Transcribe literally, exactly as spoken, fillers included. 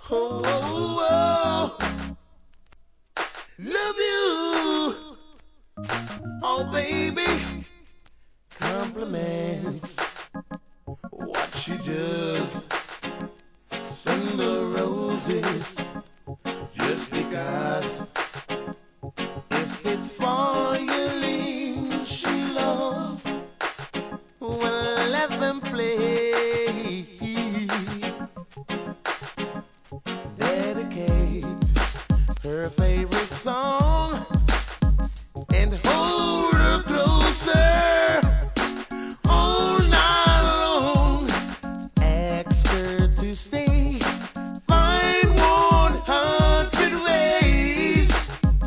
Oh, oh, love you. Oh, baby, compliments what she does. Send the roses.